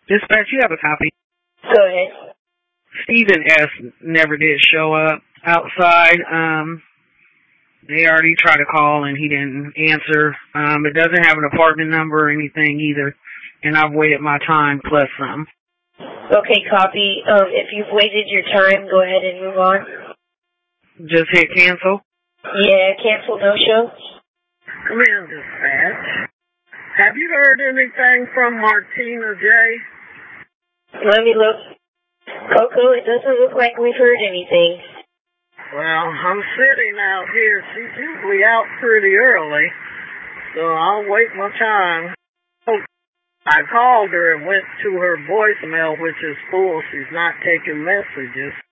Dispatch, you have a copy. Go ahead. Stephen S. never did show up outside. They already tried to call and he didn't answer. It doesn't have an apartment number or anything either. And I've waited my time plus some. Okay, copy. If you've waited your time, go ahead and move on. Just hit cancel? Yeah, cancel no-show. Come in, dispatch. Have you heard anything from Martina J? Let me look. Coco, it doesn't look like we've heard anything. Well, I'm sitting out here. She's usually out pretty early, so I'll wait my time. I called her and went to her voicemail, which is full. She's not taking messages.